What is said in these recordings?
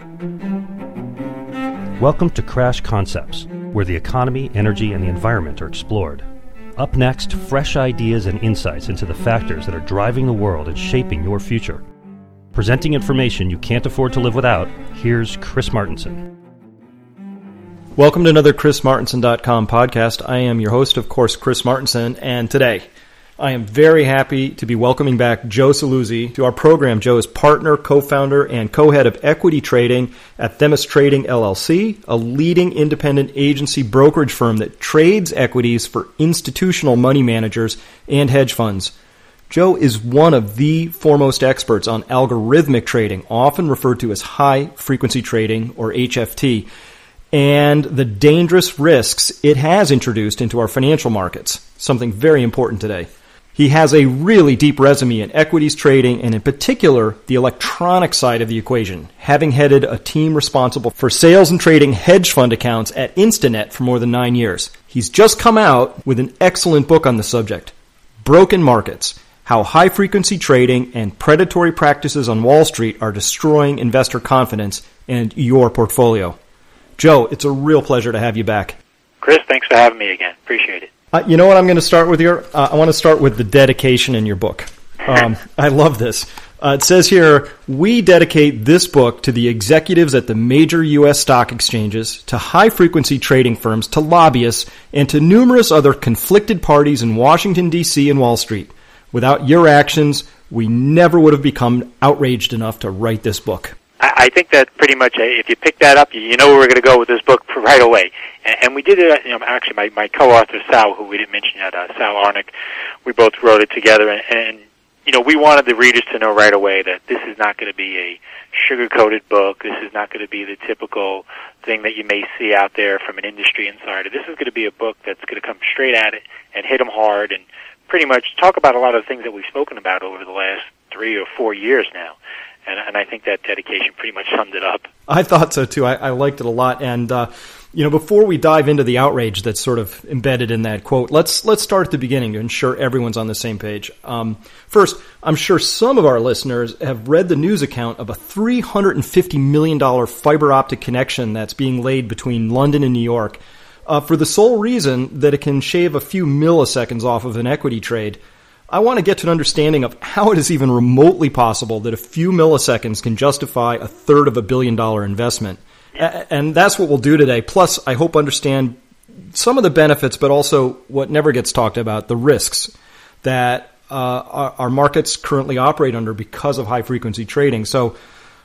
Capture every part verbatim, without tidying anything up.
Welcome to Crash Concepts, where the economy, energy, and the environment are explored. Up next, fresh ideas and insights into the factors that are driving the world and shaping your future. Presenting information you can't afford to live without, here's Chris Martenson. Welcome to another Chris Martenson dot com podcast. I am your host, of course, Chris Martenson, and today I am very happy to be welcoming back Joe Saluzzi to our program. Joe is partner, co-founder, and co-head of equity trading at Themis Trading L L C, a leading independent agency brokerage firm that trades equities for institutional money managers and hedge funds. Joe is one of the foremost experts on algorithmic trading, often referred to as high-frequency trading, or H F T, and the dangerous risks it has introduced into our financial markets, something very important today. He has a really deep resume in equities trading, and in particular, the electronic side of the equation, having headed a team responsible for sales and trading hedge fund accounts at Instinet for more than nine years. He's just come out with an excellent book on the subject, Broken Markets: How High-Frequency Trading and Predatory Practices on Wall Street Are Destroying Investor Confidence and Your Portfolio. Joe, it's a real pleasure to have you back. Chris, thanks for having me again. Appreciate it. Uh, you know what I'm going to start with here? Uh, I want to start with the dedication in your book. Um, I love this. Uh, it says here, we dedicate this book to the executives at the major U S stock exchanges, to high-frequency trading firms, to lobbyists, and to numerous other conflicted parties in Washington, D C and Wall Street. Without your actions, we never would have become outraged enough to write this book. I think that pretty much, if you pick that up, you know where we're going to go with this book right away. And we did it, you know, actually, my, my co-author, Sal, who we didn't mention yet, uh, Sal Arnick, we both wrote it together. And, and, you know, we wanted the readers to know right away that this is not going to be a sugar-coated book. This is not going to be the typical thing that you may see out there from an industry insider. This is going to be a book that's going to come straight at it and hit them hard and pretty much talk about a lot of the things that we've spoken about over the last three or four years now. And, and I think that dedication pretty much summed it up. I thought so, too. I, I liked it a lot. And, uh, you know, before we dive into the outrage that's sort of embedded in that quote, let's let's start at the beginning to ensure everyone's on the same page. Um, first, I'm sure some of our listeners have read the news account of a three hundred fifty million dollars fiber optic connection that's being laid between London and New York uh, for the sole reason that it can shave a few milliseconds off of an equity trade. I want to get to an understanding of how it is even remotely possible that a few milliseconds can justify a third of a billion dollar investment. And that's what we'll do today. Plus, I hope understand some of the benefits, but also what never gets talked about, the risks that uh, our, our markets currently operate under because of high-frequency trading. So,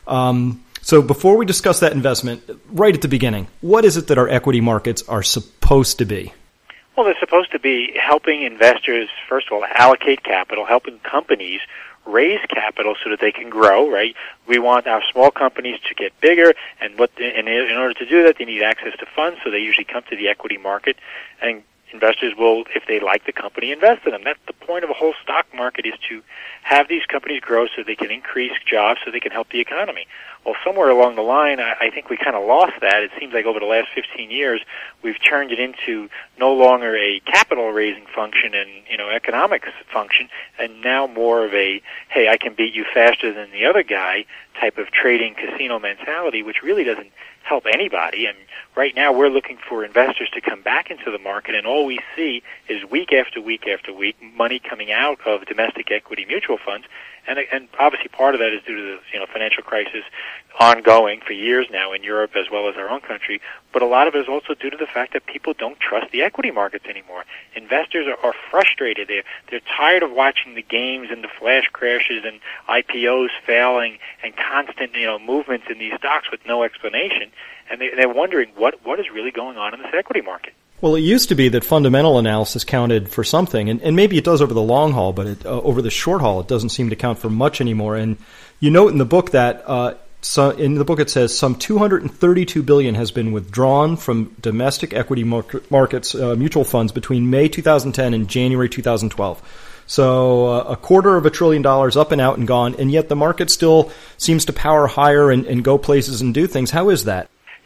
um, so before we discuss that investment, right at the beginning, what is it that our equity markets are supposed to be? Well, they're supposed to be helping investors, first of all, allocate capital, helping companies raise capital so that they can grow, right? We want our small companies to get bigger, and what and in order to do that, they need access to funds, so they usually come to the equity market, and investors will, if they like the company, invest in them. That's the point of a whole stock market, is to have these companies grow so they can increase jobs, so they can help the economy. Well, somewhere along the line, I, I think we kind of lost that. It seems like over the last fifteen years, we've turned it into no longer a capital-raising function and, you know, economics function, and now more of a, hey, I can beat you faster than the other guy type of trading casino mentality, which really doesn't help anybody. And right now we're looking for investors to come back into the market, and all we see is week after week after week money coming out of domestic equity mutual funds. And, and obviously part of that is due to the, you know, financial crisis ongoing for years now in Europe as well as our own country. But a lot of it is also due to the fact that people don't trust the equity markets anymore. Investors are, are frustrated. They're, they're tired of watching the games and the flash crashes and I P Os failing and constant, you know, movements in these stocks with no explanation. And they, they're wondering what, what is really going on in this equity market. Well, it used to be that fundamental analysis counted for something, and, and maybe it does over the long haul, but it, uh, over the short haul, it doesn't seem to count for much anymore. And you note in the book that uh, so in the book it says some two hundred thirty-two billion dollars has been withdrawn from domestic equity market, markets, uh, mutual funds between May two thousand ten and January two thousand twelve. So uh, a quarter of a trillion dollars up and out and gone, and yet the market still seems to power higher and, and go places and do things. How is that?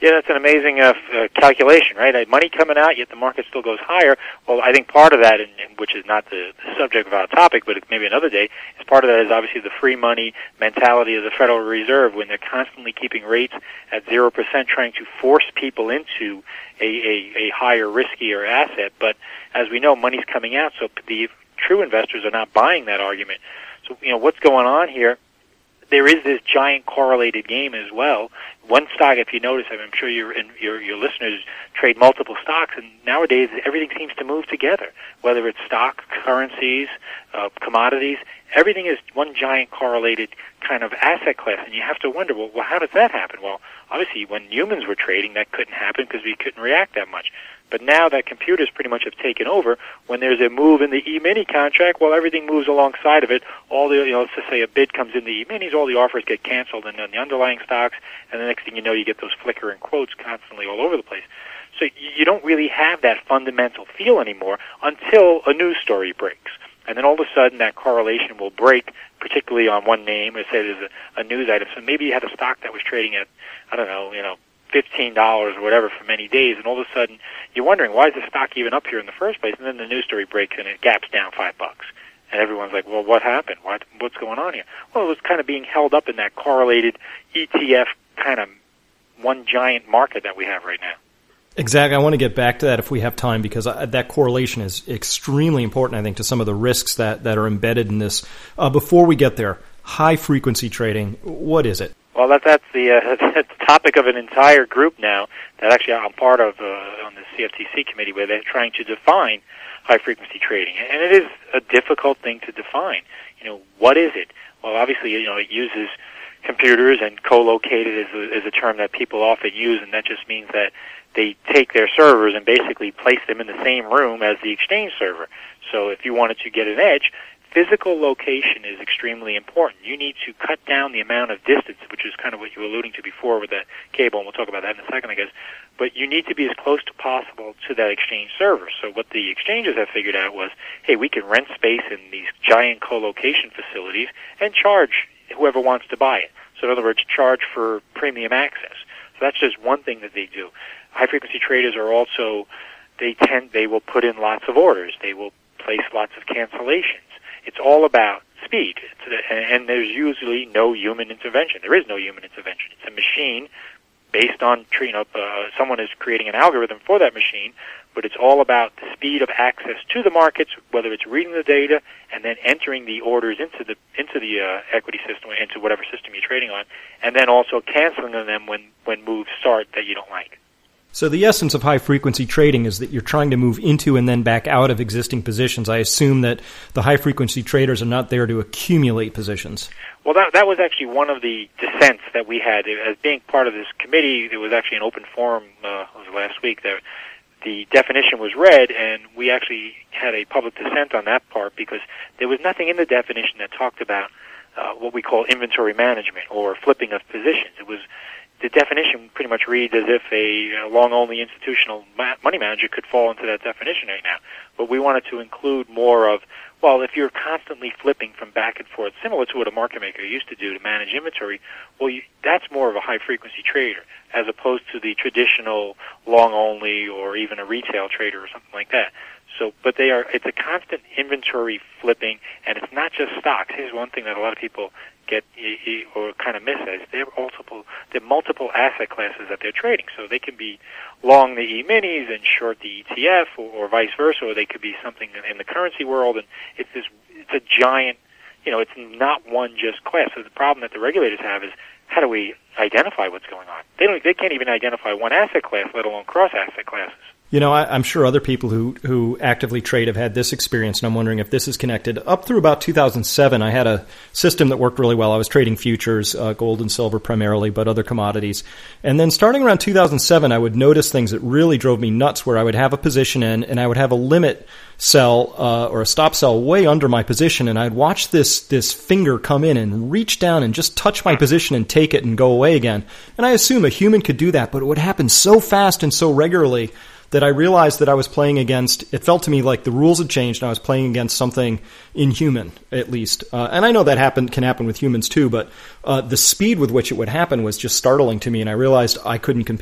Yeah, that's an amazing uh, uh, calculation, right? Uh, money coming out, yet the market still goes higher. Well, I think part of that, and, and which is not the, the subject of our topic, but maybe another day, is part of that is obviously the free money mentality of the Federal Reserve when they're constantly keeping rates at zero percent, trying to force people into a, a, a higher, riskier asset. But as we know, money's coming out, so the true investors are not buying that argument. So, you know, what's going on here? There is this giant correlated game as well. One stock, if you notice, I'm sure your your your listeners trade multiple stocks, and nowadays everything seems to move together. Whether it's stock, currencies, uh, commodities, everything is one giant correlated kind of asset class, and you have to wonder, well, well how does that happen? Well, obviously, when humans were trading, that couldn't happen because we couldn't react that much. But now that computers pretty much have taken over, when there's a move in the E-mini contract, well, everything moves alongside of it. All the, you know, let's just say a bid comes in the E-minis, all the offers get canceled in the underlying stocks, and the next thing you know, you get those flickering quotes constantly all over the place. So you don't really have that fundamental feel anymore until a news story breaks. And then all of a sudden that correlation will break, particularly on one name, or say there's a, a news item. So maybe you had a stock that was trading at, I don't know, you know, fifteen dollars or whatever for many days, and all of a sudden you're wondering, why is the stock even up here in the first place? And then the news story breaks and it gaps down five bucks. And everyone's like, well, what happened? What, what's going on here? Well, it was kind of being held up in that correlated E T F kind of one giant market that we have right now. Exactly. I want to get back to that if we have time, because that correlation is extremely important, I think, to some of the risks that, that are embedded in this. Uh, before we get there, high-frequency trading, what is it? Well, that, that's the uh, that's the topic of an entire group now that actually I'm part of uh, on the C F T C committee, where they're trying to define high-frequency trading. And it is a difficult thing to define. You know, what is it? Well, obviously, you know, it uses computers, and co-located is a, is a term that people often use, and that just means that they take their servers and basically place them in the same room as the exchange server. So if you wanted to get an edge, physical location is extremely important. You need to cut down the amount of distance, which is kind of what you were alluding to before with that cable, and we'll talk about that in a second, I guess. But you need to be as close to possible to that exchange server. So what the exchanges have figured out was, hey, we can rent space in these giant co-location facilities and charge whoever wants to buy it. So in other words, charge for premium access. So that's just one thing that they do. High-frequency traders are also, they tend, they will put in lots of orders. They will place lots of cancellations. It's all about speed, it's, and there's usually no human intervention. There is no human intervention. It's a machine based on, you know, uh, someone is creating an algorithm for that machine, but it's all about the speed of access to the markets, whether it's reading the data and then entering the orders into the into the uh, equity system, into whatever system you're trading on, and then also canceling them when, when moves start that you don't like. So the essence of high-frequency trading is that you're trying to move into and then back out of existing positions. I assume that the high-frequency traders are not there to accumulate positions. Well, that that was actually one of the dissents that we had. As being part of this committee, there was actually an open forum uh, it was last week that the definition was read, and we actually had a public dissent on that part because there was nothing in the definition that talked about uh, what we call inventory management or flipping of positions. It was the definition pretty much reads as if a long-only institutional ma- money manager could fall into that definition right now. But we wanted to include more of, well, if you're constantly flipping from back and forth, similar to what a market maker used to do to manage inventory, well, you, that's more of a high-frequency trader as opposed to the traditional long-only or even a retail trader or something like that. So, but they are, it's a constant inventory flipping, and it's not just stocks. Here's one thing that a lot of people get or kind of miss is they're multiple, they're multiple asset classes that they're trading. So they can be long the E-minis and short the E T F, or, or vice versa, or they could be something in the currency world. And it's this, it's a giant, you know, it's not one just class. So the problem that the regulators have is, how do we identify what's going on? They don't, they can't even identify one asset class, let alone cross asset classes. You know, I, I'm sure other people who, who actively trade have had this experience, and I'm wondering if this is connected. Up through about two thousand seven, I had a system that worked really well. I was trading futures, uh, gold and silver primarily, but other commodities. And then starting around two thousand seven, I would notice things that really drove me nuts, where I would have a position in, and I would have a limit sell uh, or a stop sell way under my position, and I'd watch this this finger come in and reach down and just touch my position and take it and go away again. And I assume a human could do that, but it would happen so fast and so regularly that I realized that I was playing against, it felt to me like the rules had changed and I was playing against something inhuman, at least. Uh, and I know that happen, can happen with humans too, but uh, the speed with which it would happen was just startling to me, and I realized I couldn't compete.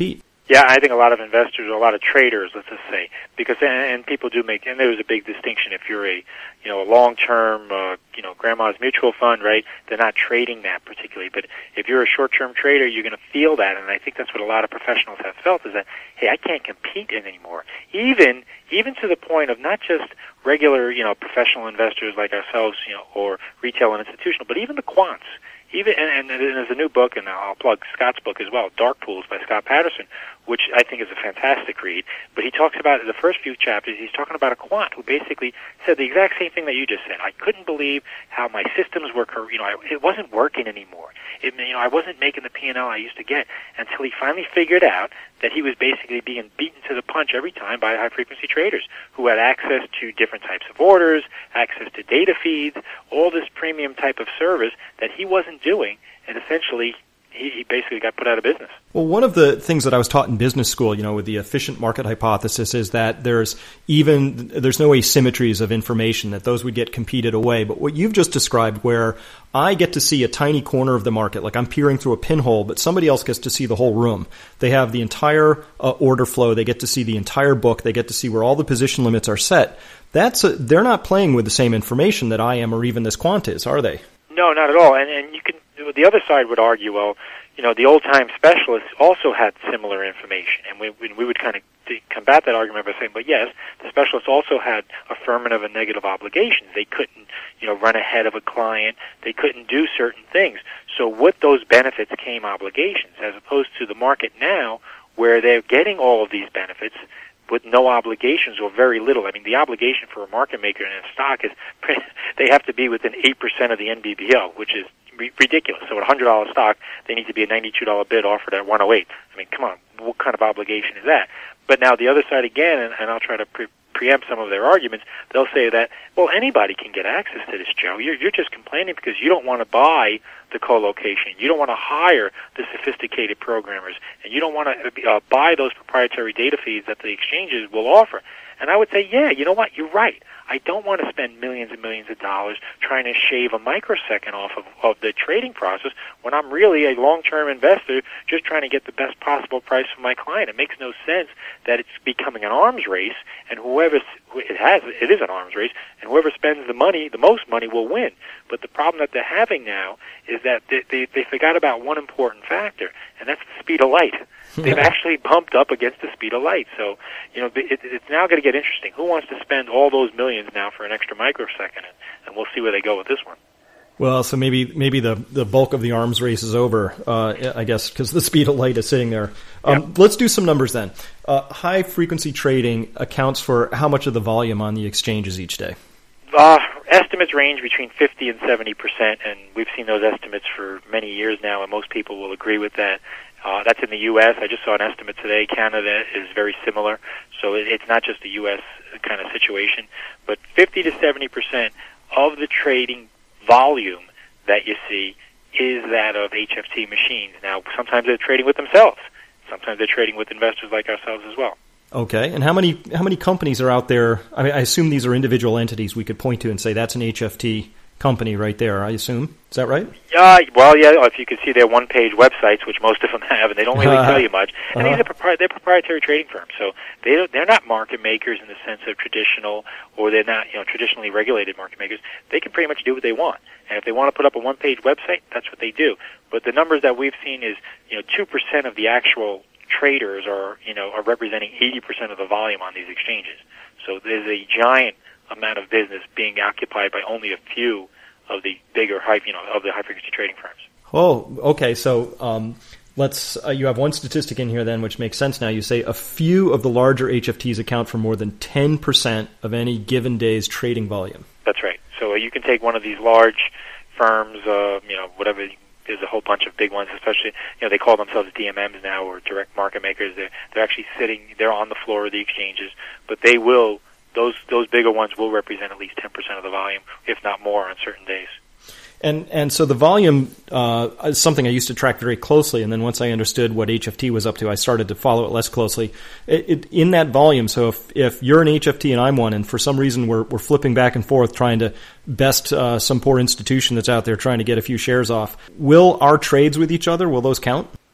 Yeah, I think a lot of investors, or a lot of traders, let's just say, because and, and people do make, and there's a big distinction. If you're a, you know, a long-term, uh, you know, grandma's mutual fund, right? They're not trading that particularly. But if you're a short-term trader, you're going to feel that, and I think that's what a lot of professionals have felt is that, hey, I can't compete anymore. Even, even to the point of not just regular, you know, professional investors like ourselves, you know, or retail and institutional, but even the quants. Even and, and there's a new book, and I'll plug Scott's book as well, Dark Pools by Scott Patterson, which I think is a fantastic read. But he talks about, in the first few chapters, he's talking about a quant who basically said the exact same thing that you just said. I couldn't believe how my systems were, you know, I, it wasn't working anymore. It, you know, I wasn't making the P and L I used to get until he finally figured out that he was basically being beaten to the punch every time by high-frequency traders who had access to different types of orders, access to data feeds, all this premium type of service that he wasn't doing, and essentially he, he basically got put out of business. Well, one of the things that I was taught in business school, you know, with the efficient market hypothesis is that there's even, there's no asymmetries of information, that those would get competed away. But what you've just described, where I get to see a tiny corner of the market, like I'm peering through a pinhole, but somebody else gets to see the whole room. They have the entire uh, order flow. They get to see the entire book. They get to see where all the position limits are set. That's a, they're not playing with the same information that I am, or even this quant is, are they? No, not at all. And, and you can, the other side would argue, well, you know, the old-time specialists also had similar information, and we we would kind of combat that argument by saying, but yes, the specialists also had affirmative and negative obligations. They couldn't, you know, run ahead of a client. They couldn't do certain things. So with those benefits came obligations, as opposed to the market now, where they're getting all of these benefits with no obligations or very little. I mean, the obligation for a market maker in a stock is they have to be within eight percent of the N B B O, which is ridiculous. So at a one hundred dollars stock, they need to be a ninety-two dollars bid offered at one oh eight. I mean, come on, what kind of obligation is that? But now the other side again, and, and I'll try to pre- preempt some of their arguments, they'll say that, well, anybody can get access to this, Joe. You're, you're just complaining because you don't want to buy the co-location. You don't want to hire the sophisticated programmers, and you don't want to uh, buy those proprietary data feeds that the exchanges will offer. And I would say, yeah, you know what? You're right. I don't want to spend millions and millions of dollars trying to shave a microsecond off of, of the trading process when I'm really a long-term investor just trying to get the best possible price for my client. It makes no sense that it's becoming an arms race, and whoever it has, it is an arms race, and whoever spends the money, the most money, will win. But the problem that they're having now is that they, they, they forgot about one important factor, and that's the speed of light. They've actually bumped up against the speed of light. So, you know, it, it's now going to get interesting. Who wants to spend all those millions now for an extra microsecond? And, and we'll see where they go with this one. Well, so maybe maybe the, the bulk of the arms race is over, uh, I guess, because the speed of light is sitting there. Um, yep. Let's do some numbers then. Uh, high-frequency trading accounts for how much of the volume on the exchanges each day? Uh, estimates range between fifty and seventy percent, and we've seen those estimates for many years now, and most people will agree with that. Uh, that's in the U S I just saw an estimate today. Canada is very similar, so it, it's not just a U S kind of situation. But fifty to seventy percent of the trading volume that you see is that of H F T machines. Now, sometimes they're trading with themselves. Sometimes they're trading with investors like ourselves as well. Okay, and how many how many companies are out there? I mean, I assume these are individual entities we could point to and say that's an H F T company right there, I assume. Is that right? Uh, well, yeah, if you could see their one-page websites, which most of them have, and they don't really uh, tell you much. And uh-huh. these are propri- they're proprietary trading firms, so they don't, they're not market makers in the sense of traditional, or they're not, you know, traditionally regulated market makers. They can pretty much do what they want. And if they want to put up a one-page website, that's what they do. But the numbers that we've seen is, you know, two percent of the actual traders are, you know, are representing eighty percent of the volume on these exchanges. So there's a giant amount of business being occupied by only a few of the bigger high, you know, of the high frequency trading firms. Oh, okay. So um, let's. Uh, you have one statistic in here then, which makes sense now. You say a few of the larger H F Ts account for more than ten percent of any given day's trading volume. That's right. So uh, you can take one of these large firms, uh, you know, whatever. There's a whole bunch of big ones, especially, you know, they call themselves D M Ms now, or direct market makers. They're they're actually sitting. They're on the floor of the exchanges, but they will. Those those bigger ones will represent at least ten percent of the volume, if not more, on certain days. And and so the volume uh, is something I used to track very closely, and then once I understood what H F T was up to, I started to follow it less closely. It, it, in that volume, so if, if you're an H F T and I'm one, and for some reason we're we're flipping back and forth trying to best uh, some poor institution that's out there trying to get a few shares off, will our trades with each other, will those count?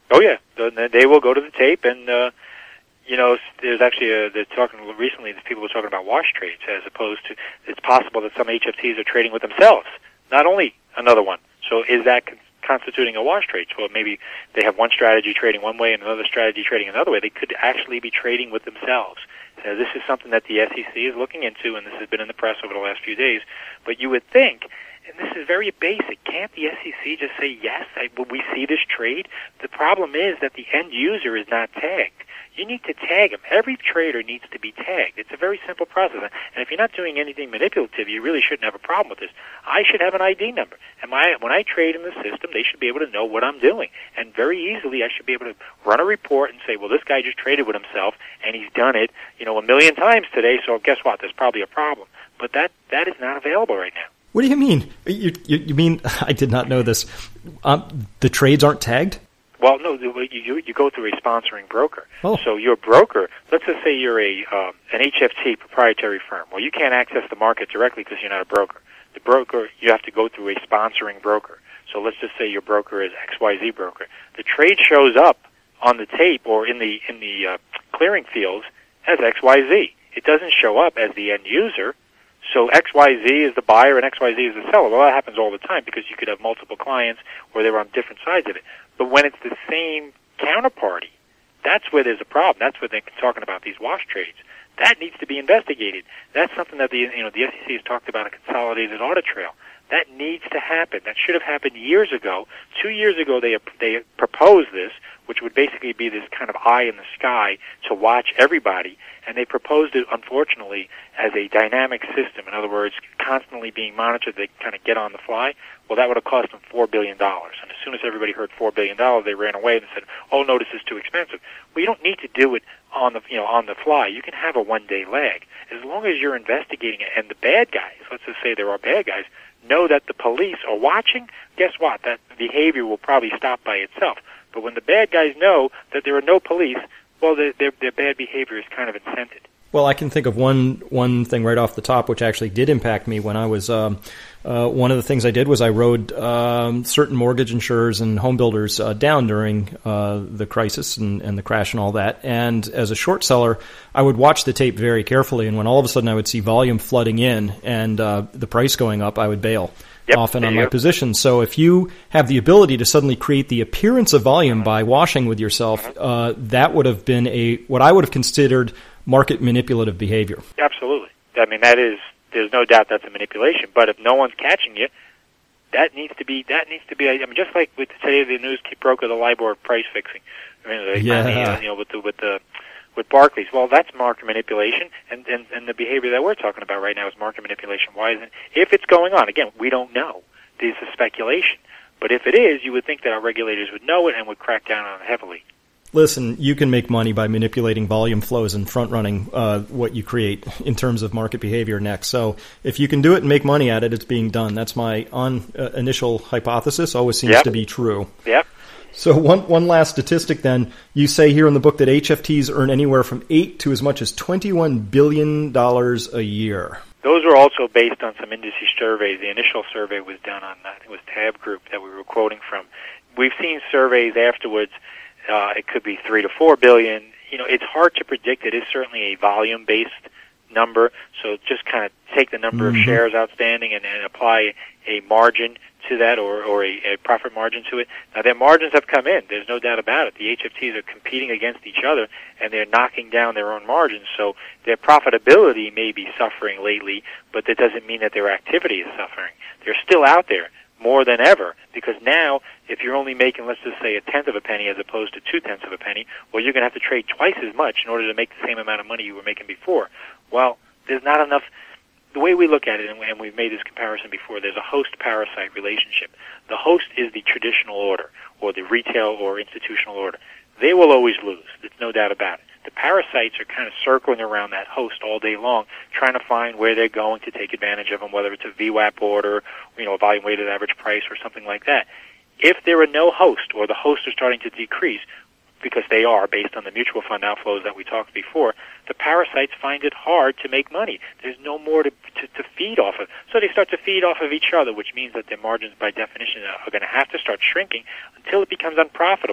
Oh yeah, they will go to the tape, and uh, you know, there's actually a, they're talking recently. People were talking about wash trades, as opposed to it's possible that some H F Ts are trading with themselves, not only another one. So is that con- constituting a wash trade? So maybe they have one strategy trading one way and another strategy trading another way. They could actually be trading with themselves. Uh, this is something that the S E C is looking into, and this has been in the press over the last few days. But you would think, and this is very basic, can't the S E C just say, yes, I, will we see this trade? The problem is that the end user is not tagged. You need to tag them. Every trader needs to be tagged. It's a very simple process. And if you're not doing anything manipulative, you really shouldn't have a problem with this. I should have an I D number. And my, when I trade in the system, they should be able to know what I'm doing. And very easily, I should be able to run a report and say, well, this guy just traded with himself, and he's done it, you know, a million times today, so guess what? There's probably a problem. But that, that is not available right now. What do you mean? You, you, you mean, I did not know this. Um, the trades aren't tagged? Well, no, you, you go through a sponsoring broker. Oh. So your broker, let's just say you're a um, an H F T proprietary firm. Well, you can't access the market directly because you're not a broker. The broker, you have to go through a sponsoring broker. So let's just say your broker is X Y Z broker. The trade shows up on the tape or in the in the uh, clearing fields as X Y Z. It doesn't show up as the end user. So X Y Z is the buyer and X Y Z is the seller. Well, that happens all the time because you could have multiple clients where they're on different sides of it. But when it's the same counterparty, that's where there's a problem. That's where they're talking about these wash trades. That needs to be investigated. That's something that the you know the S E C has talked about, a consolidated audit trail. That needs to happen. That should have happened years ago. Two years ago, they they proposed this, which would basically be this kind of eye in the sky to watch everybody. And they proposed it, unfortunately, as a dynamic system. In other words, constantly being monitored. They kind of get on the fly. Well, that would have cost them four billion dollars. And as soon as everybody heard four billion dollars, they ran away and said, "Oh no, this is too expensive." Well, you don't need to do it on the you know on the fly. You can have a one-day lag as long as you're investigating it. And the bad guys, let's just say there are bad guys, know that the police are watching. Guess what? That behavior will probably stop by itself. But when the bad guys know that there are no police, well, their, their, their bad behavior is kind of incented. Well, I can think of one one thing right off the top, which actually did impact me when I was. Um, uh, one of the things I did was I rode um, certain mortgage insurers and home builders uh, down during uh, the crisis and, and the crash and all that. And as a short seller, I would watch the tape very carefully. And when all of a sudden I would see volume flooding in and uh, the price going up, I would bail. Yep, often on my go. position. So if you have the ability to suddenly create the appearance of volume by washing with yourself, uh, that would have been a what I would have considered market manipulative behavior. Absolutely. I mean, that is, there's no doubt that's a manipulation. But if no one's catching you, that needs to be, that needs to be, I mean, just like with today the news broke of the LIBOR price fixing. I mean, the, yeah. you know, with the, with the, with Barclays. Well, that's market manipulation, and, and, and the behavior that we're talking about right now is market manipulation. Why isn't, if it's going on, again, we don't know. This is speculation. But if it is, you would think that our regulators would know it and would crack down on it heavily. Listen, you can make money by manipulating volume flows and front-running uh, what you create in terms of market behavior next. So if you can do it and make money at it, it's being done. That's my on uh, initial hypothesis. Always seems yep. to be true. Yep. So one one last statistic then. You say here in the book that H F Ts earn anywhere from eight to as much as twenty-one billion dollars a year. Those were also based on some industry surveys. The initial survey was done on, I think it was Tab Group that we were quoting from. We've seen surveys afterwards. Uh, it could be three to four billion. You know, it's hard to predict. It is certainly a volume-based number. So just kind of take the number mm-hmm. of shares outstanding and, and apply a margin to that, or, or a, a profit margin to it. Now, their margins have come in. There's no doubt about it. The H F Ts are competing against each other, and they're knocking down their own margins. So their profitability may be suffering lately, but that doesn't mean that their activity is suffering. They're still out there more than ever, because now if you're only making, let's just say, a tenth of a penny as opposed to two-tenths of a penny, well, you're going to have to trade twice as much in order to make the same amount of money you were making before. Well, there's not enough. The way we look at it, and we've made this comparison before, there's a host-parasite relationship. The host is the traditional order, or the retail or institutional order. They will always lose. There's no doubt about it. The parasites are kind of circling around that host all day long, trying to find where they're going to take advantage of them, whether it's a V WAP order, you know, a volume weighted average price, or something like that. If there are no hosts, or the hosts are starting to decrease, because they are, based on the mutual fund outflows that we talked before, the parasites find it hard to make money. There's no more to, to, to feed off of. So they start to feed off of each other, which means that their margins, by definition, are going to have to start shrinking until it becomes unprofitable.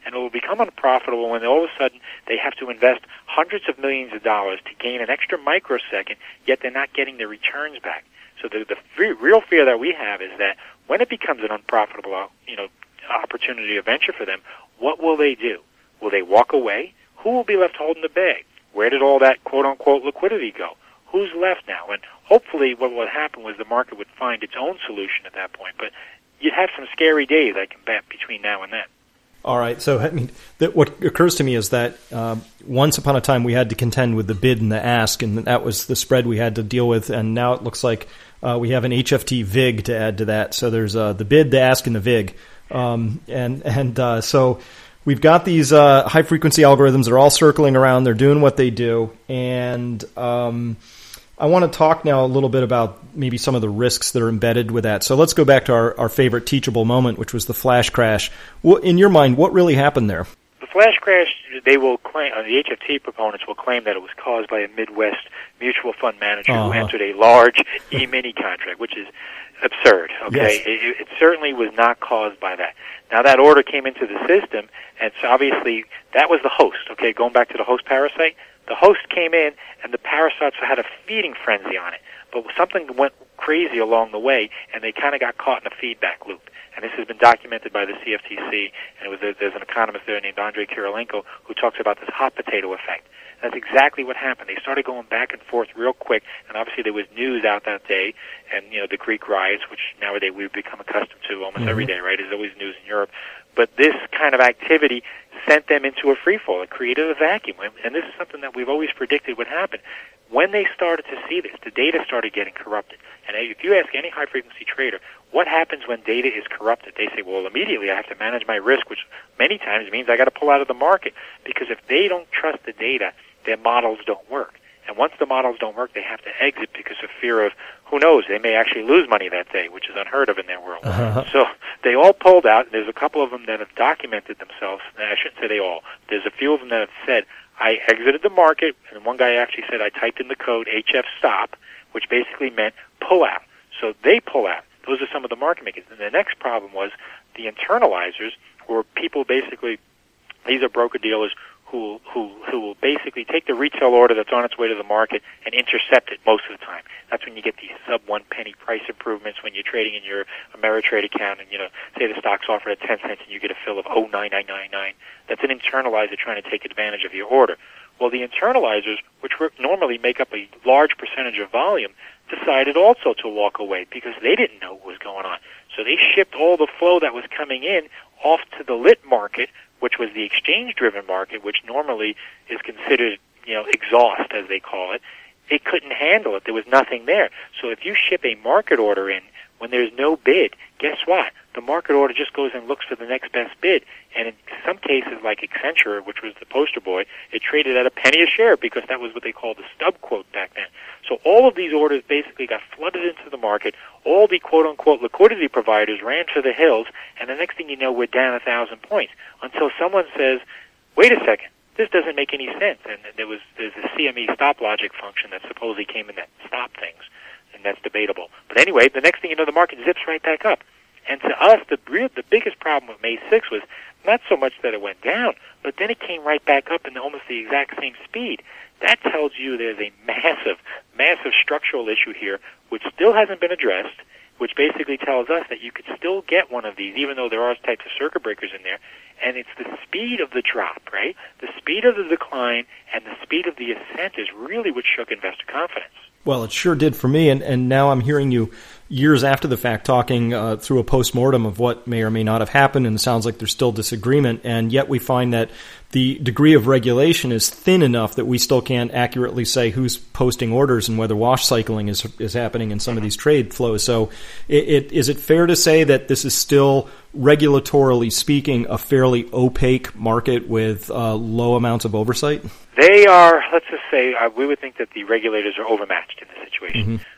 and it will become unprofitable when all of a sudden they have to invest hundreds of millions of dollars to gain an extra microsecond, yet they're not getting their returns back. So the, the free, real fear that we have is that when it becomes an unprofitable, you know, opportunity or venture for them, what will they do? Will they walk away? Who will be left holding the bag? Where did all that quote-unquote liquidity go? Who's left now? And hopefully what would happen was the market would find its own solution at that point. But you'd have some scary days, I can bet, between now and then. All right. So, I mean, that, what occurs to me is that uh, once upon a time we had to contend with the bid and the ask, and that was the spread we had to deal with. And now it looks like uh, we have an H F T vig to add to that. So there's uh, the bid, the ask, and the vig. Um, and and uh, so we've got these uh, high-frequency algorithms that are all circling around. They're doing what they do. And um, I want to talk now a little bit about maybe some of the risks that are embedded with that. So let's go back to our, our favorite teachable moment, which was the flash crash. Well, in your mind, what really happened there? The flash crash, they will claim, uh, the H F T proponents will claim that it was caused by a Midwest mutual fund manager uh-huh. who entered a large E-mini contract, which is absurd, okay? Yes. It, it certainly was not caused by that. Now, that order came into the system, and so obviously that was the host, okay? Going back to the host parasite, the host came in, and the parasites had a feeding frenzy on it. But something went crazy along the way, and they kind of got caught in a feedback loop. And this has been documented by the C F T C, and it was, there's an economist there named Andrei Kirilenko who talks about this hot potato effect. That's exactly what happened. They started going back and forth real quick, and obviously there was news out that day, and, you know, the Greek riots, which nowadays we've become accustomed to almost mm-hmm. every day, right? There's always news in Europe. But this kind of activity sent them into a free fall. It created a vacuum, and this is something that we've always predicted would happen. When they started to see this, the data started getting corrupted. And if you ask any high-frequency trader, what happens when data is corrupted? They say, well, immediately I have to manage my risk, which many times means I got to pull out of the market, because if they don't trust the data, their models don't work. And once the models don't work, they have to exit because of fear of, who knows, they may actually lose money that day, which is unheard of in their world. Uh-huh. So they all pulled out. There's a couple of them that have documented themselves. I shouldn't say they all. There's a few of them that have said, I exited the market, and one guy actually said I typed in the code H F stop, which basically meant pull out. So they pull out. Those are some of the market makers. And the next problem was the internalizers, were people basically, these are broker-dealers who who who will basically take the retail order that's on its way to the market and intercept it most of the time. That's when you get these sub one penny price improvements when you're trading in your Ameritrade account, and, you know, say the stock's offered at ten cents and you get a fill of oh nine nine nine nine. That's an internalizer trying to take advantage of your order. Well, the internalizers, which normally make up a large percentage of volume, decided also to walk away because they didn't know what was going on. So they shipped all the flow that was coming in off to the lit market, which was the exchange-driven market, which normally is considered, you know, exhaust, as they call it. It couldn't handle it. There was nothing there. So if you ship a market order in when there's no bid, guess what? The market order just goes and looks for the next best bid. And in some cases, like Accenture, which was the poster boy, it traded at a penny a share because that was what they called the stub quote back then. So all of these orders basically got flooded into the market. All the quote-unquote liquidity providers ran for the hills, and the next thing you know, we're down a thousand points until someone says, wait a second, this doesn't make any sense. And there was there's a C M E stop logic function that supposedly came in that stop things, and that's debatable. But anyway, the next thing you know, the market zips right back up. And to us, the real, the biggest problem with May sixth was not so much that it went down, but then it came right back up in almost the exact same speed. That tells you there's a massive, massive structural issue here, which still hasn't been addressed, which basically tells us that you could still get one of these, even though there are types of circuit breakers in there. And it's the speed of the drop, right? The speed of the decline and the speed of the ascent is really what shook investor confidence. Well, it sure did for me, and, and now I'm hearing you years after the fact talking uh, through a postmortem of what may or may not have happened, and it sounds like there's still disagreement, and yet we find that the degree of regulation is thin enough that we still can't accurately say who's posting orders and whether wash cycling is is happening in some of these trade flows. So it, it, is it fair to say that this is still, regulatorily speaking, a fairly opaque market with uh, low amounts of oversight? They are, let's just say, uh, we would think that the regulators are overmatched in this situation. Mm-hmm.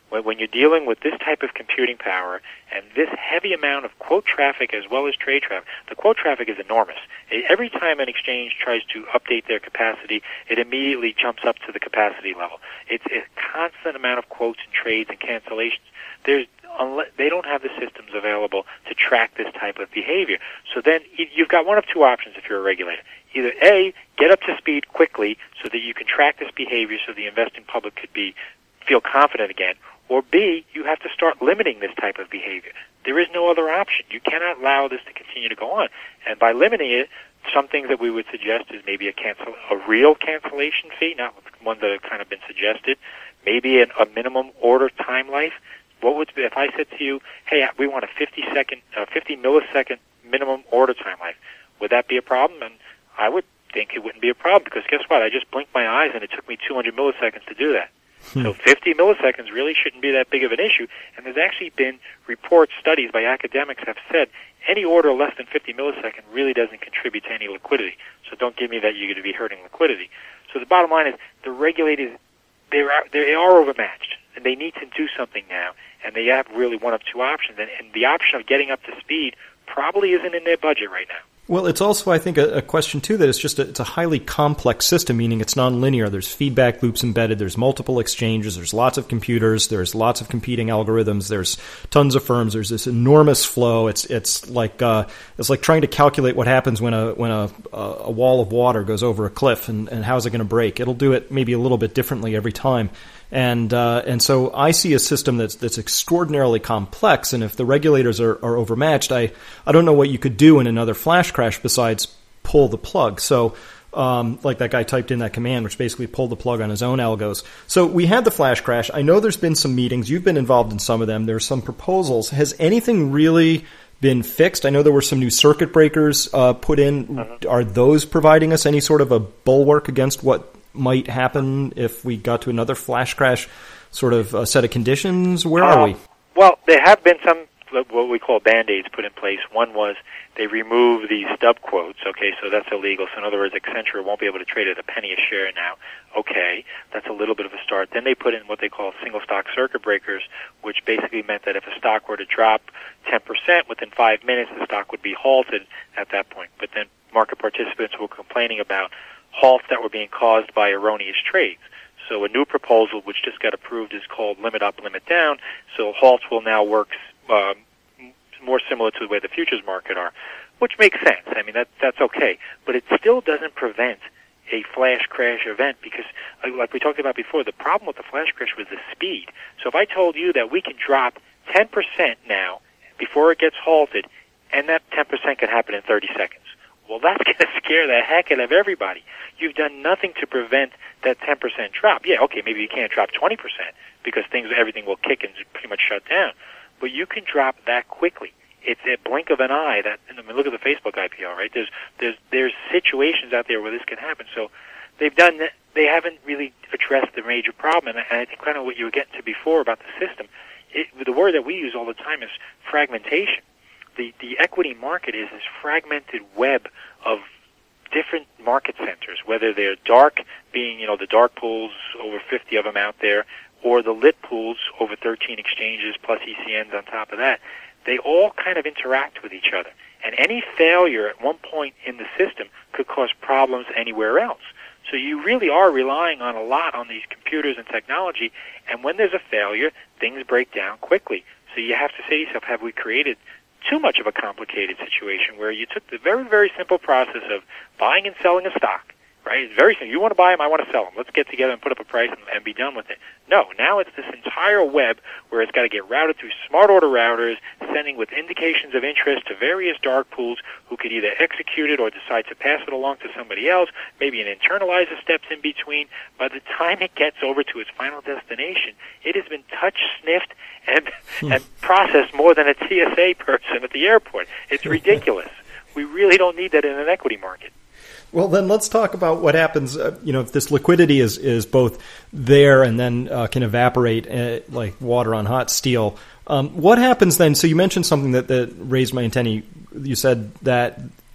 when you're dealing with this type of computing power and this heavy amount of quote traffic as well as trade traffic, the quote traffic is enormous. Every time an exchange tries to update their capacity, it immediately jumps up to the capacity level. It's a constant amount of quotes and trades and cancellations. There's They don't have the systems available to track this type of behavior. So then you've got one of two options if you're a regulator. Either A, get up to speed quickly so that you can track this behavior so the investing public could be feel confident again, or B, you have to start limiting this type of behavior. There is no other option. You cannot allow this to continue to go on. And by limiting it, some things that we would suggest is maybe a cancel, a real cancellation fee, not one that have kind of been suggested, maybe an, a minimum order time life. What would if I said to you, hey, we want a fifty second, uh, fifty millisecond minimum order time life? Would that be a problem? And I would think it wouldn't be a problem because guess what? I just blinked my eyes and it took me two hundred milliseconds to do that. Hmm. So fifty milliseconds really shouldn't be that big of an issue. And there's actually been reports, studies by academics have said any order less than fifty milliseconds really doesn't contribute to any liquidity. So don't give me that you're going to be hurting liquidity. So the bottom line is the regulators, they are, they are overmatched. And they need to do something now. And they have really one of two options. And, and the option of getting up to speed probably isn't in their budget right now. Well, it's also, I think, a, a question, too, that it's just a, it's a highly complex system, meaning it's nonlinear. There's feedback loops embedded. There's multiple exchanges. There's lots of computers. There's lots of competing algorithms. There's tons of firms. There's this enormous flow. It's it's like uh, it's like trying to calculate what happens when a when a, a wall of water goes over a cliff and, and how's it going to break. It'll do it maybe a little bit differently every time. And uh, and so I see a system that's that's extraordinarily complex, and if the regulators are, are overmatched, I, I don't know what you could do in another flash crash besides pull the plug. So um, like that guy typed in that command, which basically pulled the plug on his own algos. So we had the flash crash. I know there's been some meetings. You've been involved in some of them. There's some proposals. Has anything really been fixed? I know there were some new circuit breakers uh, put in. Uh-huh. Are those providing us any sort of a bulwark against what might happen if we got to another flash crash sort of uh, set of conditions? Where are uh, we? Well, there have been some what we call Band-Aids put in place. One was they removed the stub quotes. Okay, so that's illegal. So in other words, Accenture won't be able to trade at a penny a share now. Okay, that's a little bit of a start. Then they put in what they call single stock circuit breakers, which basically meant that if a stock were to drop ten percent within five minutes, the stock would be halted at that point. But then market participants were complaining about halts that were being caused by erroneous trades. So a new proposal, which just got approved, is called limit up, limit down. So halts will now work um, more similar to the way the futures market are, which makes sense. I mean, that that's okay. But it still doesn't prevent a flash crash event because, like we talked about before, the problem with the flash crash was the speed. So if I told you that we can drop ten percent now before it gets halted, and that ten percent can happen in thirty seconds, well, that's going to scare the heck out of everybody. You've done nothing to prevent that ten percent drop. Yeah, okay, maybe you can't drop twenty percent because things, everything will kick and pretty much shut down. But you can drop that quickly. It's a blink of an eye. That I mean, look at the Facebook I P O, right? There's there's there's situations out there where this can happen. So they've done. They haven't really addressed the major problem. And I think kind of what you were getting to before about the system. It, the word that we use all the time is fragmentation. The the equity market is this fragmented web of different market centers, whether they're dark, being, you know, the dark pools, over fifty of them out there, or the lit pools, over thirteen exchanges plus E C Ns on top of that. They all kind of interact with each other. And any failure at one point in the system could cause problems anywhere else. So you really are relying on a lot on these computers and technology, and when there's a failure, things break down quickly. So you have to say to yourself, have we created too much of a complicated situation where you took the very, very simple process of buying and selling a stock, right? It's very simple. You want to buy them, I want to sell them. Let's get together and put up a price and, and be done with it. No, now it's this entire web where it's got to get routed through smart order routers, sending with indications of interest to various dark pools who could either execute it or decide to pass it along to somebody else, maybe an internalizer steps in between. By the time it gets over to its final destination, it has been touched, sniffed, and, hmm. and processed more than a T S A person at the airport. It's ridiculous. We really don't need that in an equity market. Well, then let's talk about what happens, uh, you know, if this liquidity is, is both there and then uh, can evaporate uh, like water on hot steel. Um, what happens then? So you mentioned something that, that raised my antennae. You said that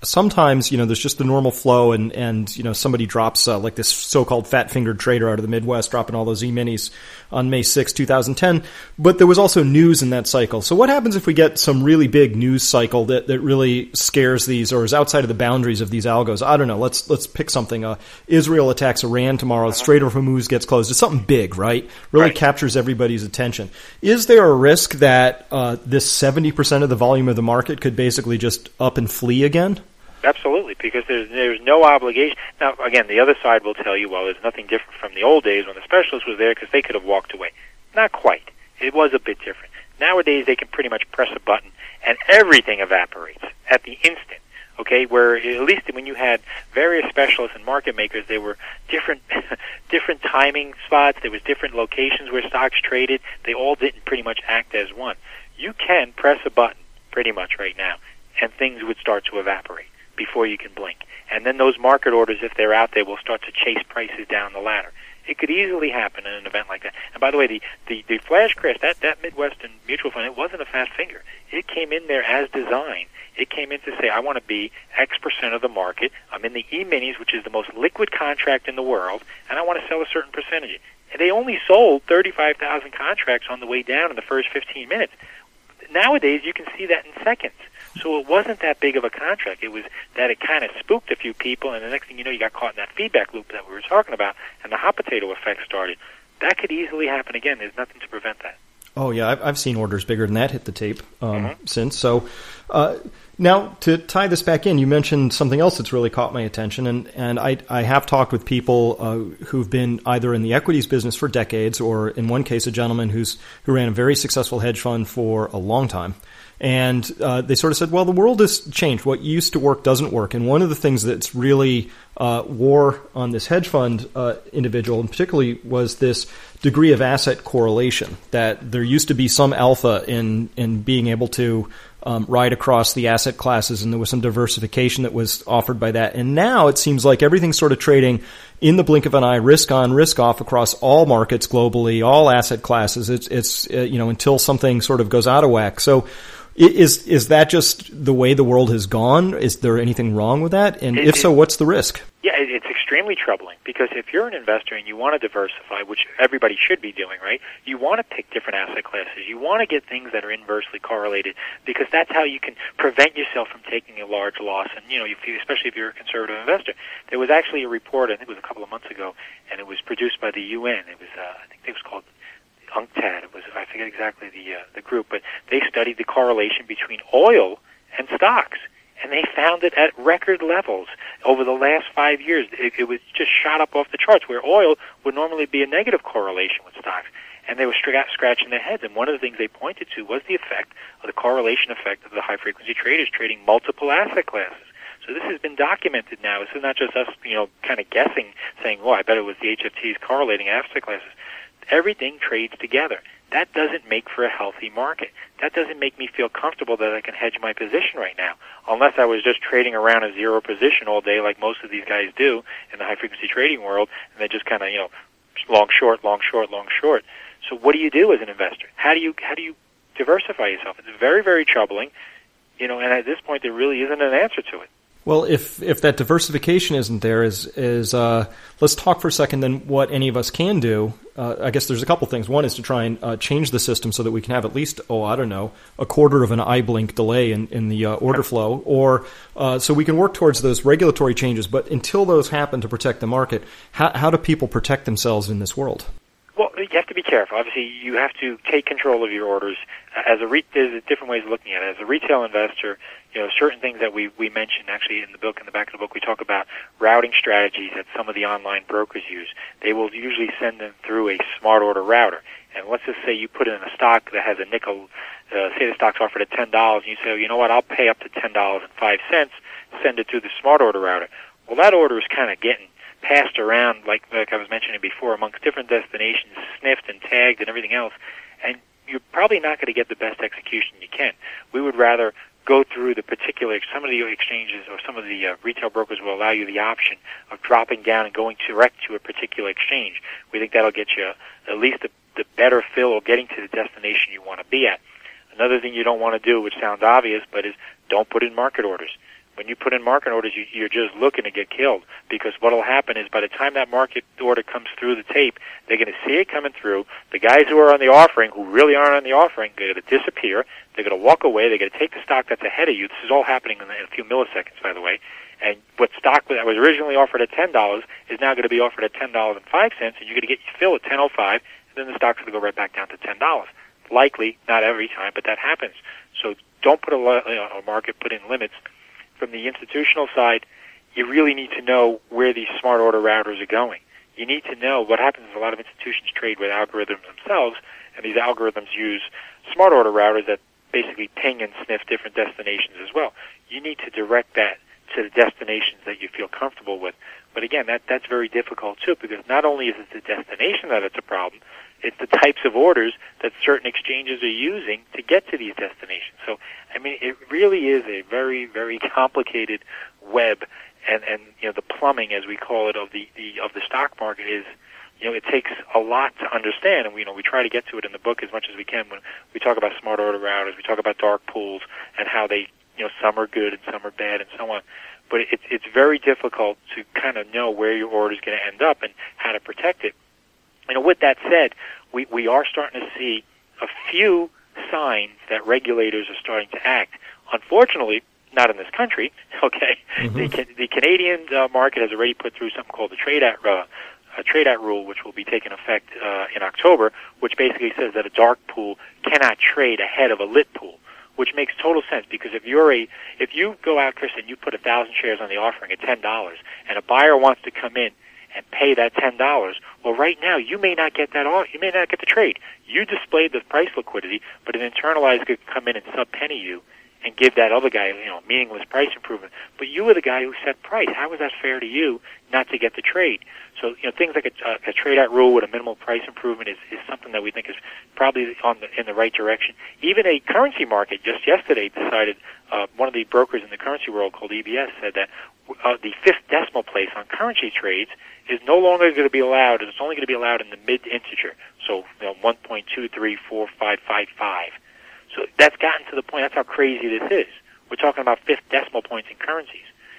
sometimes, you know, there's just the normal flow and, and you know, somebody drops uh, like this so-called fat-fingered trader out of the Midwest dropping all those E-minis on May sixth, twenty ten. But there was also news in that cycle. So what happens if we get some really big news cycle that, that really scares these or is outside of the boundaries of these algos? I don't know. Let's let's pick something. Uh, Israel attacks Iran tomorrow. The Strait of Hormuz gets closed. It's something big, right? Really right. captures everybody's attention. Is there a risk that uh, this seventy percent of the volume of the market could basically just up and flee again? Absolutely, because there's there's no obligation. Now, again, the other side will tell you, well, there's nothing different from the old days when the specialist was there because they could have walked away. Not quite. It was a bit different. Nowadays, they can pretty much press a button and everything evaporates at the instant. Okay, where at least when you had various specialists and market makers, there were different different timing spots. There was different locations where stocks traded. They all didn't pretty much act as one. You can press a button pretty much right now, and things would start to evaporate before you can blink. And then those market orders, if they're out there, will start to chase prices down the ladder. It could easily happen in an event like that. And by the way, the, the, the flash crash, that, that Midwestern mutual fund, it wasn't a fast finger. It came in there as designed. It came in to say, I want to be X percent of the market. I'm in the E-minis, which is the most liquid contract in the world, and I want to sell a certain percentage. And they only sold thirty-five thousand contracts on the way down in the first fifteen minutes. Nowadays, you can see that in seconds. So it wasn't that big of a contract. It was that it kind of spooked a few people, and the next thing you know, you got caught in that feedback loop that we were talking about, and the hot potato effect started. That could easily happen again. There's nothing to prevent that. Oh, yeah, I've, I've seen orders bigger than that hit the tape um, mm-hmm. since. So uh, now, to tie this back in, you mentioned something else that's really caught my attention, and, and I, I have talked with people uh, who've been either in the equities business for decades or, in one case, a gentleman who's who ran a very successful hedge fund for a long time. And uh, they sort of said, well, the world has changed. What used to work doesn't work. And one of the things that's really uh, wore on this hedge fund uh, individual, and particularly, was this degree of asset correlation, that there used to be some alpha in, in being able to um, ride across the asset classes, and there was some diversification that was offered by that. And now it seems like everything's sort of trading in the blink of an eye, risk on, risk off across all markets globally, all asset classes. It's, it's uh, you know, until something sort of goes out of whack. So Is is that just the way the world has gone? Is there anything wrong with that? And it, if so, what's the risk? Yeah, it, it's extremely troubling, because if you're an investor and you want to diversify, which everybody should be doing, right? You want to pick different asset classes. You want to get things that are inversely correlated, because that's how you can prevent yourself from taking a large loss. And, you know, if you, especially if you're a conservative investor. There was actually a report, I think it was a couple of months ago, and it was produced by the U N. It was, uh, I think it was called UNCTAD. It was, I forget exactly the uh, the group, but they studied the correlation between oil and stocks, and they found it at record levels over the last five years. It, it was just shot up off the charts, where oil would normally be a negative correlation with stocks, and they were str- scratching their heads. And one of the things they pointed to was the effect of the correlation effect of the high-frequency traders trading multiple asset classes. So this has been documented now. This is not just us, you know, kind of guessing, saying, "Oh, I bet it was the H F Ts correlating asset classes." Everything trades together. That doesn't make for a healthy market. That doesn't make me feel comfortable that I can hedge my position right now, unless I was just trading around a zero position all day like most of these guys do in the high-frequency trading world, and they just kind of, you know, long, short, long, short, long, short. So what do you do as an investor? How do you how do you diversify yourself? It's very, very troubling, you know, and at this point there really isn't an answer to it. Well, if if that diversification isn't there, is is uh, let's talk for a second then what any of us can do. Uh, I guess there's a couple things. One is to try and uh, change the system so that we can have at least, oh, I don't know, a quarter of an eye blink delay in, in the uh, order flow, or uh, so we can work towards those regulatory changes. But until those happen to protect the market, how, how do people protect themselves in this world? Well, you have to be careful. Obviously, you have to take control of your orders. As a re- there's different ways of looking at it. As a retail investor, you know, certain things that we, we mentioned actually in the book, in the back of the book, we talk about routing strategies that some of the online brokers use. They will usually send them through a smart order router. And let's just say you put in a stock that has a nickel, uh, say the stock's offered at ten dollars, and you say, oh, you know what, I'll pay up to ten dollars and five cents, send it through the smart order router. Well, that order is kind of getting passed around, like, like I was mentioning before, amongst different destinations, sniffed and tagged and everything else, and you're probably not going to get the best execution you can. We would rather go through the particular, some of the exchanges or some of the uh, retail brokers will allow you the option of dropping down and going direct to a particular exchange. We think that'll get you at least the, the better fill or getting to the destination you want to be at. Another thing you don't want to do, which sounds obvious, but is don't put in market orders. When you put in market orders, you, you're just looking to get killed, because what will happen is by the time that market order comes through the tape, they're going to see it coming through. The guys who are on the offering, who really aren't on the offering, they're going to disappear. They're going to walk away. They're going to take the stock that's ahead of you. This is all happening in a few milliseconds, by the way. And what stock that was originally offered at ten dollars is now going to be offered at ten dollars and five cents, and you're going to get your fill at ten oh five, and then the stock's going to go right back down to ten dollars. Likely, not every time, but that happens. So don't put a, you know, a market, put in limits. From the institutional side, you really need to know where these smart order routers are going. You need to know what happens is a lot of institutions trade with algorithms themselves, and these algorithms use smart order routers that basically ping and sniff different destinations as well. You need to direct that to the destinations that you feel comfortable with. But again, that that's very difficult too, because not only is it the destination that it's a problem, it's the types of orders that certain exchanges are using to get to these destinations. So, I mean, it really is a very, very complicated web, and, and you know, the plumbing, as we call it, of the, the of the stock market is, you know, it takes a lot to understand, and we you know we try to get to it in the book as much as we can when we talk about smart order routers, we talk about dark pools and how they, you know, some are good and some are bad and so on. But it's it's very difficult to kind of know where your order is going to end up and how to protect it. You know, with that said, we, we are starting to see a few signs that regulators are starting to act. Unfortunately, not in this country, okay? Mm-hmm. The, the Canadian uh, market has already put through something called the Trade Act, uh, a Trade Act rule, which will be taking effect uh, in October, which basically says that a dark pool cannot trade ahead of a lit pool, which makes total sense, because if you're a if you go out, Chris, and you put a thousand shares on the offering at ten dollars, and a buyer wants to come in and pay that ten dollars, well, right now you may not get that off, you may not get the trade. You displayed the price liquidity, but an internalizer could come in and sub-penny you and give that other guy, you know, meaningless price improvement. But you were the guy who set price. How is that fair to you not to get the trade? So, you know, things like a, a Trade Act rule with a minimal price improvement is, is something that we think is probably on the, in the right direction. Even a currency market just yesterday decided, uh, one of the brokers in the currency world called E B S said that uh, the fifth decimal place on currency trades is no longer going to be allowed, and it's only going to be allowed in the mid-integer, so you know, one point two three four five five five. So that's gotten to the point, that's how crazy this is. We're talking about fifth decimal points in currencies.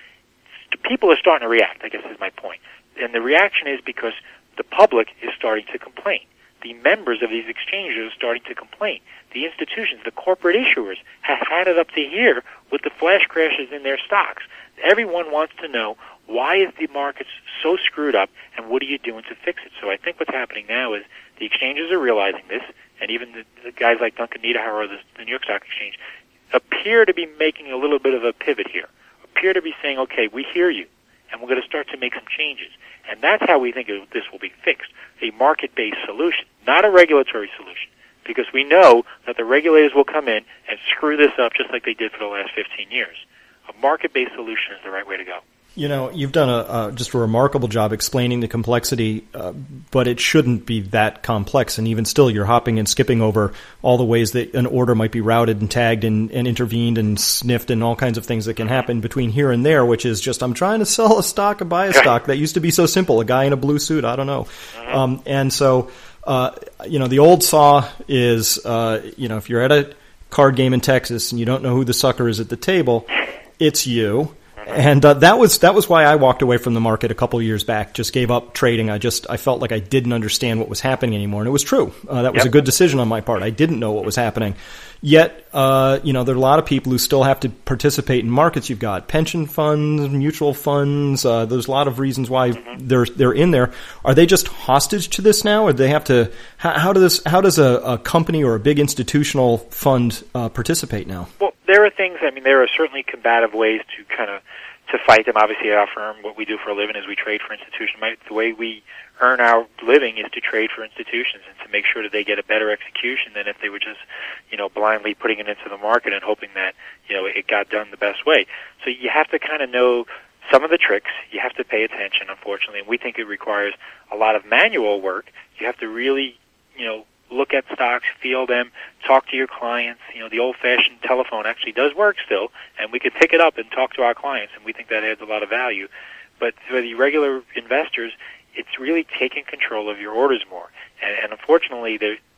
People are starting to react, I guess is my point. And the reaction is because the public is starting to complain. The members of these exchanges are starting to complain. The institutions, the corporate issuers, have had it up to here with the flash crashes in their stocks. Everyone wants to know, why is the market so screwed up, and what are you doing to fix it? So I think what's happening now is the exchanges are realizing this, and even the, the guys like Duncan Niederhauer, the, the New York Stock Exchange, appear to be making a little bit of a pivot here, appear to be saying, okay, we hear you, and we're going to start to make some changes. And that's how we think this will be fixed, a market-based solution, not a regulatory solution, because we know that the regulators will come in and screw this up just like they did for the last fifteen years. A market-based solution is the right way to go. You know, you've done a uh, just a remarkable job explaining the complexity, uh, but it shouldn't be that complex. And even still, you're hopping and skipping over all the ways that an order might be routed and tagged and, and intervened and sniffed and all kinds of things that can happen between here and there, which is just, I'm trying to sell a stock or buy a stock. That used to be so simple. A guy in a blue suit, I don't know. Um, and so, uh, you know, the old saw is, uh, you know, if you're at a card game in Texas and you don't know who the sucker is at the table, it's you. And uh, that was that was why I walked away from the market a couple of years back. Just gave up trading. I just I felt like I didn't understand what was happening anymore, and it was true. Uh, that was yep. a good decision on my part. I didn't know what was happening. Yet, uh, you know, there are a lot of people who still have to participate in markets. You've got pension funds, mutual funds. Uh, there's a lot of reasons why mm-hmm. they're they're in there. Are they just hostage to this now, or do they have to? How, how does how does a, a company or a big institutional fund uh, participate now? Well, there are things. I mean, there are certainly combative ways to kind of to fight them. Obviously, at our firm, what we do for a living is we trade for institutions. The way we earn our living is to trade for institutions and to make sure that they get a better execution than if they were just, you know, blindly putting it into the market and hoping that, you know, it got done the best way. So you have to kind of know some of the tricks. You have to pay attention, unfortunately, and we think it requires a lot of manual work. You have to really, you know, look at stocks, feel them, talk to your clients. You know, the old-fashioned telephone actually does work still, and we could pick it up and talk to our clients, and we think that adds a lot of value. But for the regular investors, it's really taking control of your orders more. And, and unfortunately, there,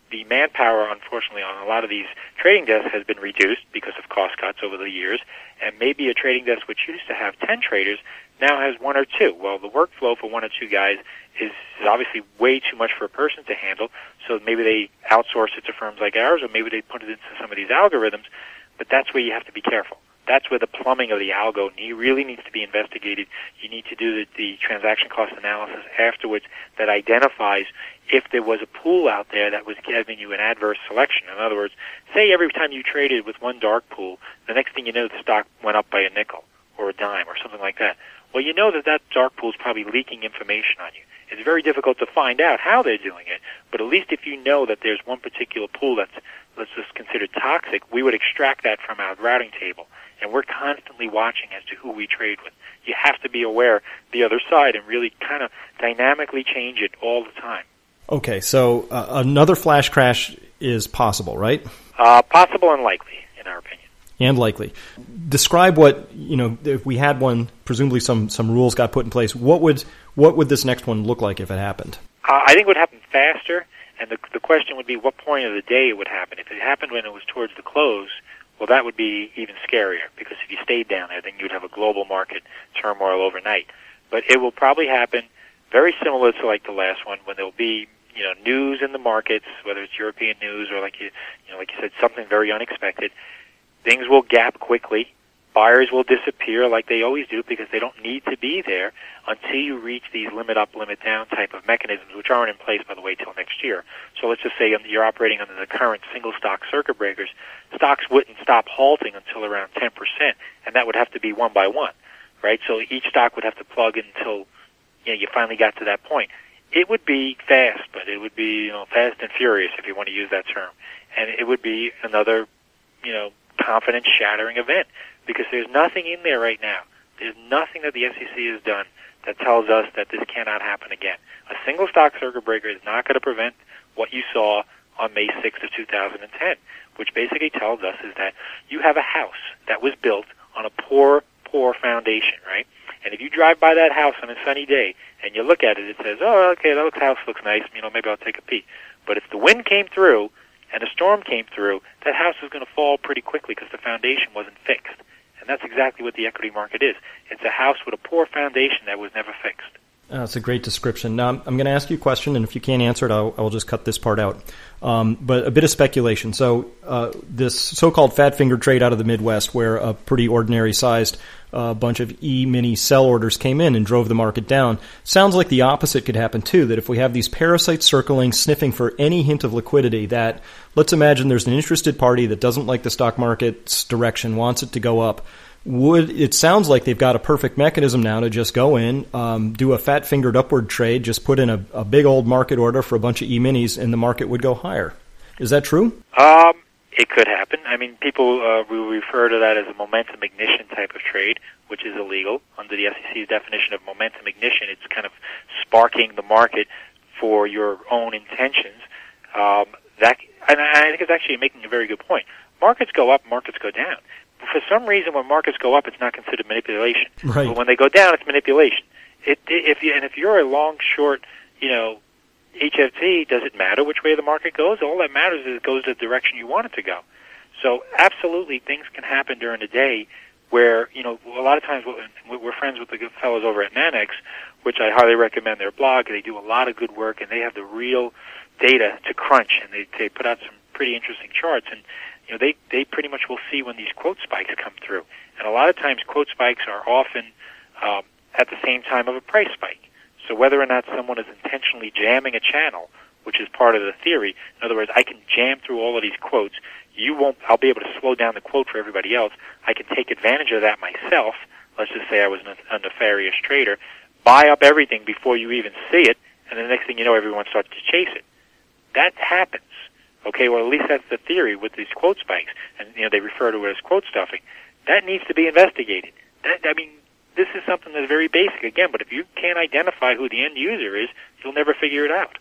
the manpower, unfortunately, on a lot of these trading desks has been reduced because of cost cuts over the years, and maybe a trading desk which used to have ten traders now has one or two. Well, the workflow for one or two guys is obviously way too much for a person to handle, so maybe they outsource it to firms like ours, or maybe they put it into some of these algorithms, but that's where you have to be careful. That's where the plumbing of the algo really needs to be investigated. You need to do the, the transaction cost analysis afterwards that identifies if there was a pool out there that was giving you an adverse selection. In other words, say every time you traded with one dark pool, the next thing you know, the stock went up by a nickel or a dime or something like that. Well, you know that that dark pool is probably leaking information on you. It's very difficult to find out how they're doing it, but at least if you know that there's one particular pool that's, let's just consider toxic, we would extract that from our routing table. And we're constantly watching as to who we trade with. You have to be aware the other side and really kind of dynamically change it all the time. Okay, so uh, another flash crash is possible, right? Uh, possible and likely, in our opinion. And likely. Describe what, you know, if we had one, presumably some, some rules got put in place, what would what would this next one look like if it happened? Uh, I think it would happen faster, and the, the question would be what point of the day it would happen. If it happened when it was towards the close, well, that would be even scarier, because if you stayed down there, then you'd have a global market turmoil overnight. But it will probably happen very similar to like the last one, when there'll be, you know, news in the markets, whether it's European news or like you, you know, like you said, something very unexpected. Things will gap quickly. Buyers will disappear like they always do because they don't need to be there until you reach these limit up, limit down type of mechanisms, which aren't in place, by the way, till next year. So let's just say you're operating under the current single stock circuit breakers. Stocks wouldn't stop halting until around ten percent, and that would have to be one by one, right? So each stock would have to plug until, you know, you finally got to that point. It would be fast, but it would be, you know, fast and furious, if you want to use that term. And it would be another, you know, confidence-shattering event, because there's nothing in there right now. There's nothing that the S E C has done that tells us that this cannot happen again. A single stock circuit breaker is not going to prevent what you saw on May sixth of two thousand ten, which basically tells us is that you have a house that was built on a poor, poor foundation, right? And if you drive by that house on a sunny day and you look at it, it says, oh, okay, that house looks nice, you know, maybe I'll take a peek. But if the wind came through and a storm came through, that house is going to fall pretty quickly because the foundation wasn't fixed. And that's exactly what the equity market is. It's a house with a poor foundation that was never fixed. Uh, that's a great description. Now, I'm, I'm going to ask you a question, and if you can't answer it, I'll, I'll just cut this part out. Um, but a bit of speculation. So uh, this so-called fat-fingered trade out of the Midwest, where a pretty ordinary-sized uh, bunch of E-mini sell orders came in and drove the market down, sounds like the opposite could happen too, that if we have these parasites circling, sniffing for any hint of liquidity, that let's imagine there's an interested party that doesn't like the stock market's direction, wants it to go up. Would it sounds like they've got a perfect mechanism now to just go in, um, do a fat-fingered upward trade, just put in a, a big old market order for a bunch of E-minis, and the market would go higher. Is that true? Um, it could happen. I mean, people uh, we refer to that as a momentum ignition type of trade, which is illegal under the S E C's definition of momentum ignition. It's kind of sparking the market for your own intentions. Um, that, and I think it's actually making a very good point. Markets go up, markets go down. For some reason, when markets go up, it's not considered manipulation. Right. But when they go down, it's manipulation. It, if you, and if you're a long, short, you know, H F T, does it matter which way the market goes? All that matters is it goes the direction you want it to go. So absolutely, things can happen during the day where, you know, a lot of times we're friends with the good fellows over at Nanex, which I highly recommend their blog. They do a lot of good work, and they have the real data to crunch, and they, they put out some pretty interesting charts. And you know, they, they pretty much will see when these quote spikes come through. And a lot of times quote spikes are often um, at the same time of a price spike. So whether or not someone is intentionally jamming a channel, which is part of the theory, in other words, I can jam through all of these quotes. You won't, I'll be able to slow down the quote for everybody else. I can take advantage of that myself. Let's just say I was a nefarious trader, buy up everything before you even see it, and the next thing you know, everyone starts to chase it. That happens. Okay, well, at least that's the theory with these quote spikes, and you know they refer to it as quote stuffing. That needs to be investigated. That, I mean, this is something that's very basic again. But if you can't identify who the end user is, you'll never figure it out.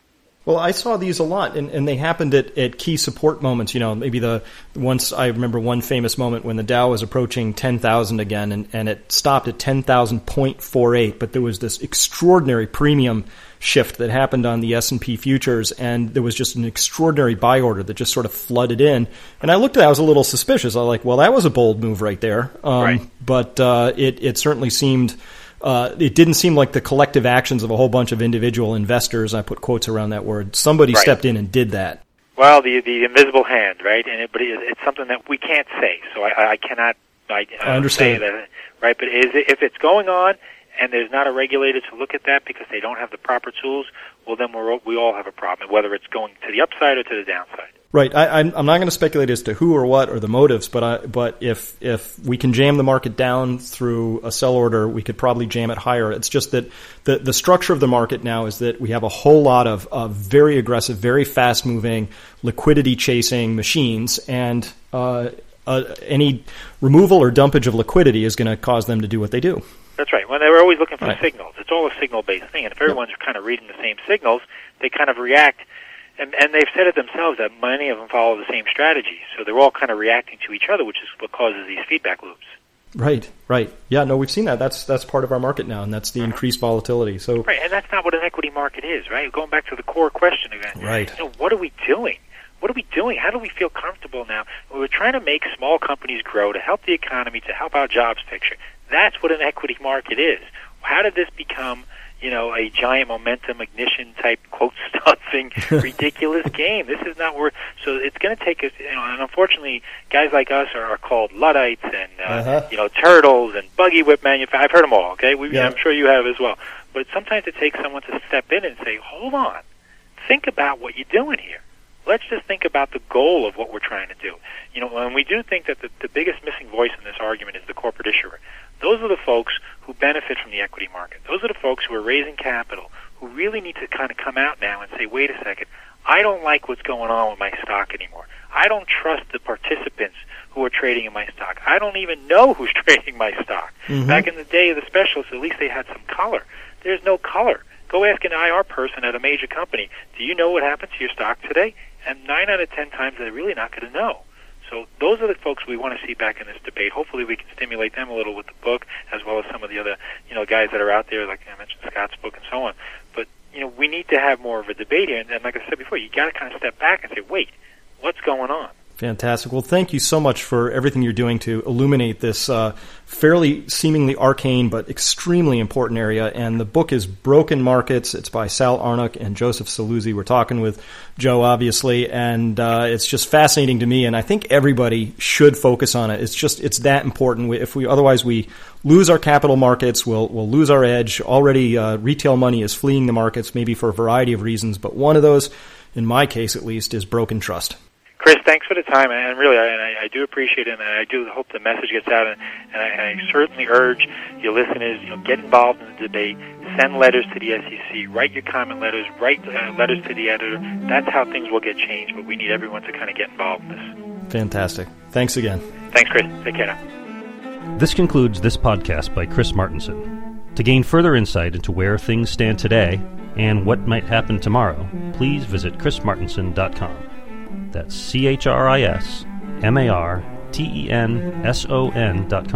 Well, I saw these a lot, and, and they happened at, at key support moments. You know, maybe the once I remember one famous moment when the Dow was approaching ten thousand again, and, and it stopped at ten thousand point four eight. But there was this extraordinary premium shift that happened on the S and P futures, and there was just an extraordinary buy order that just sort of flooded in. And I looked at it, I was a little suspicious. I was like, well, that was a bold move right there. Um, right. But uh, it, it certainly seemed... Uh, it didn't seem like the collective actions of a whole bunch of individual investors. I put quotes around that word. Somebody right. stepped in and did that. Well, the the invisible hand, right? And it, but it, it's something that we can't say. So I, I cannot. I, I understand say that, right? But is it, if it's going on and there's not a regulator to look at that because they don't have the proper tools, well, then we're we all have a problem, whether it's going to the upside or to the downside. Right. I, I'm, I'm not going to speculate as to who or what or the motives, but I, but if if we can jam the market down through a sell order, we could probably jam it higher. It's just that the the structure of the market now is that we have a whole lot of, of very aggressive, very fast moving, liquidity chasing machines, and uh, uh, any removal or dumpage of liquidity is going to cause them to do what they do. That's right. When they were always looking for right. signals, it's all a signal based thing, and if everyone's yep. kind of reading the same signals, they kind of react. And, and they've said it themselves that many of them follow the same strategy. So they're all kind of reacting to each other, which is what causes these feedback loops. Right, right. Yeah, no, we've seen that. That's that's part of our market now, and that's the uh-huh. increased volatility. So Right, and that's not what an equity market is, right? Going back to the core question again. Right. You know, what are we doing? What are we doing? How do we feel comfortable now? We're trying to make small companies grow, to help the economy, to help our jobs picture. That's what an equity market is. How did this become... you know, a giant momentum ignition type quote stuffing ridiculous game? This is not where. So it's going to take us. You know, and unfortunately, guys like us are, are called Luddites and uh, uh-huh. you know, turtles and buggy whip manufacturers. I've heard them all. Okay, we, yeah. I'm sure you have as well. But sometimes it takes someone to step in and say, "Hold on, think about what you're doing here. Let's just think about the goal of what we're trying to do." You know, and we do think that the, the biggest missing voice in this argument is the corporate issuer. Those are the folks who benefit from the equity market. Those are the folks who are raising capital, who really need to kind of come out now and say, wait a second, I don't like what's going on with my stock anymore. I don't trust the participants who are trading in my stock. I don't even know who's trading my stock. Mm-hmm. Back in the day of the specialists, at least they had some color. There's no color. Go ask an I R person at a major company, do you know what happened to your stock today? And nine out of ten times they're really not going to know. So those are the folks we want to see back in this debate. Hopefully we can stimulate them a little with the book, as well as some of the other, you know, guys that are out there, like I mentioned Scott's book and so on. But, you know, we need to have more of a debate here. And, and like I said before, you got to kind of step back and say, wait, what's going on? Fantastic. Well, thank you so much for everything you're doing to illuminate this uh, fairly seemingly arcane but extremely important area. And the book is Broken Markets. It's by Sal Arnuk and Joseph Saluzzi. We're talking with Joe, obviously, and uh, it's just fascinating to me. And I think everybody should focus on it. It's just it's that important. If we otherwise we lose our capital markets, we'll we'll lose our edge. Already, uh, retail money is fleeing the markets, maybe for a variety of reasons, but one of those, in my case at least, is broken trust. Chris, thanks for the time, and really, I, and I, I do appreciate it, and I do hope the message gets out, and, and I, I certainly urge your listeners, you know, get involved in the debate, send letters to the S E C, write your comment letters, write uh, letters to the editor. That's how things will get changed, but we need everyone to kind of get involved in this. Fantastic. Thanks again. Thanks, Chris. Take care now. This concludes this podcast by Chris Martenson. To gain further insight into where things stand today and what might happen tomorrow, please visit chris martenson dot com. That's C H R I S M A R T E N S O N dot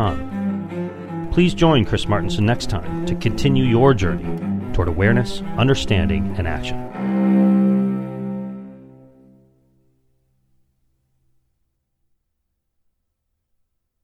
com. Please join Chris Martenson next time to continue your journey toward awareness, understanding, and action.